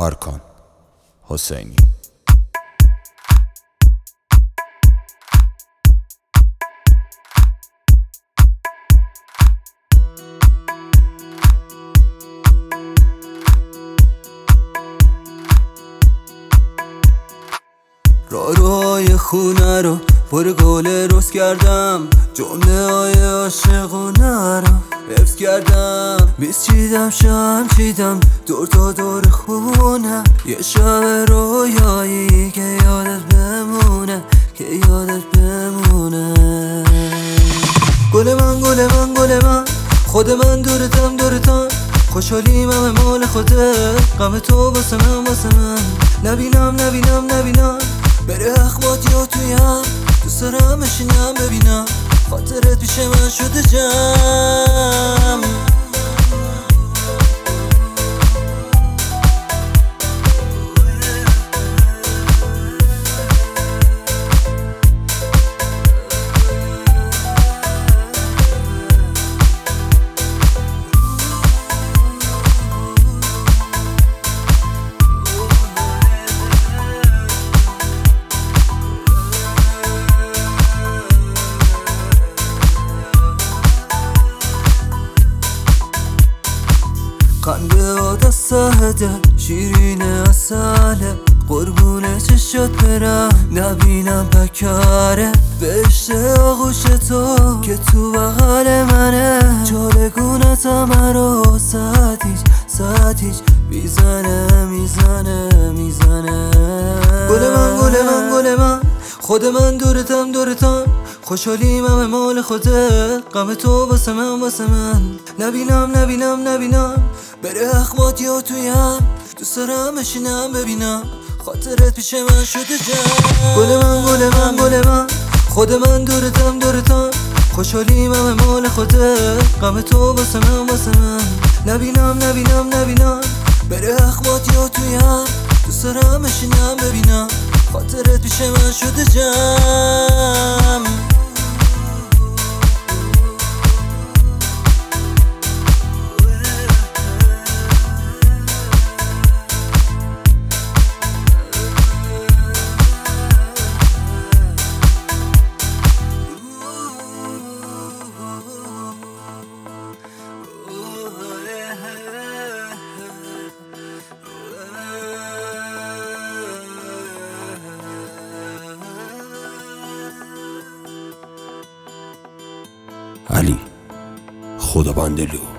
آرکان حسینی. راهروهای خونه رو پر گل روز کردم، جمله های عاشقونه رو حفظ کردم. بیست چیدم شم چیدم دور تا دور خونه، یه شب رویایی که یادت بمونه، که یادت بمونه. گل من گل من گل من، خود من دورتم دورتم، خوشحالیم همه مال خودت، غم تو واسه من واسه من. نبینم نبینم نبینم بره اخوات یا تویم، دوست دارم بشینم ببینم خاطرت پیش من شده جمع. قلب دستهده شیرین اصله، قربون چشات برم نبینم پکاره، بهشت آغوش تو که تو بغل منه، جالگونتم رو ساعت هیچ میزنه میزنه میزنه. گل من گل من گل من، خود من دورتم دورتم، خوشحالیم همه مال خودت، غم تو واسه من واسه من. نبینم نبینم نبینم بره اخوات یا تویم، دوست دارم بشینم ببینم خاطرت پیش من شده جمع. گل من گل من گل من، خود من دورتم دورتم، خوشحالیم همه مال خودت، غم تو واسه من واسه من. نبینم نبینم نبینم بره اخوات یا تویم، دوست دارم بشینم ببینم خاطرت پیش من شده جمع. علی خدا بندلو.